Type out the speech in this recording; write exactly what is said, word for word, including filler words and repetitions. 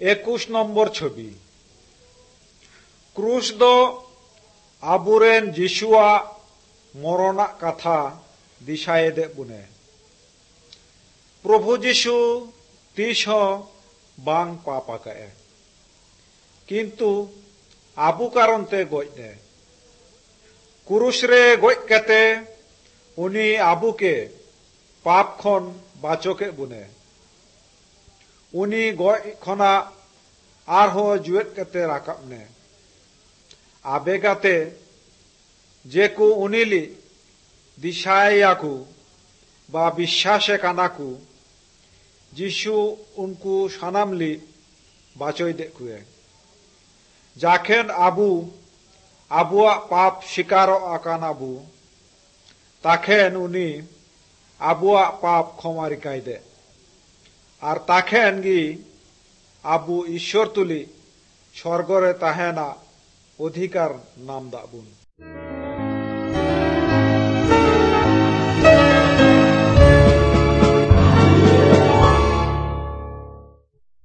एकुश number छवि क्रूस दो आबुरेन जिसुआ मरणा कथा दिशाएदे बुने प्रभु जिसु तीस बांग पापा काए किंतु आबु कारण ते गोज दे क्रूस रे गोज कते उनी आबु के पाप खन बाचो के बुने उनी गोज खना आरहो जुएत कते राकब ने आबेगाते जेकु उनिली दिशायाकु बा विश्वासे कानाकु जिसु उनको सानामली बाचोय देखुए जाखेन आबु आबुआ पाप शिकारो आकान आबु ताखेन उनी आबुआ पाप क्षमारिकाय दे आर ताखेन गी आबु ईश्वर तुली स्वर्गरे ताहेना अधिकार नाम दाबुन।